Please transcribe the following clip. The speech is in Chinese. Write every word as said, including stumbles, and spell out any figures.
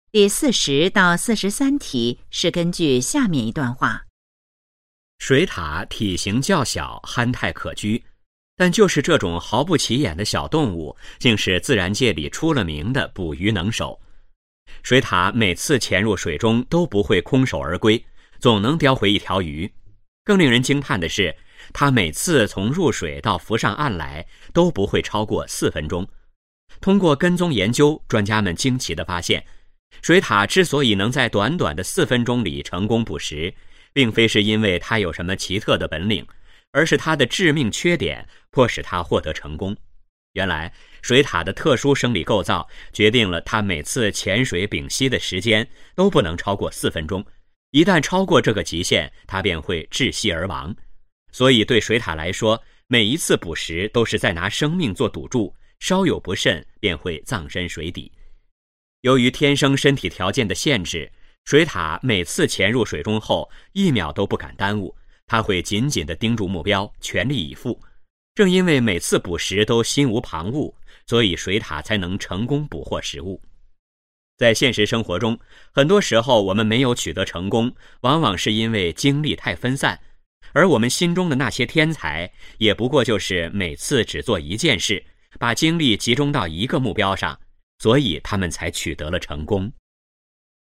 第四十到四十三题是根据下面一段话。 水獭体型较小，憨态可掬，但就是这种毫不起眼的小动物，竟是自然界里出了名的捕鱼能手。水獭每次潜入水中都不会空手而归，总能叼回一条鱼。更令人惊叹的是，它每次从入水到浮上岸来都不会超过四分钟。通过跟踪研究，专家们惊奇地发现，水獭之所以能在短短的四分钟里成功捕食，并非是因为它有什么奇特的本领，而是它的致命缺点迫使它获得成功。原来，水獭的特殊生理构造决定了它每次潜水屏息的时间都不能超过四分钟，一旦超过这个极限，它便会窒息而亡。所以对水獭来说，每一次捕食都是在拿生命做赌注，稍有不慎便会葬身水底。由于天生身体条件的限制，水獭每次潜入水中后一秒都不敢耽误，它会紧紧地盯住目标，全力以赴。正因为每次捕食都心无旁骛，所以水獭才能成功捕获食物。在现实生活中，很多时候我们没有取得成功，往往是因为精力太分散，而我们心中的那些天才，也不过就是每次只做一件事，把精力集中到一个目标上，所以他们才取得了成功。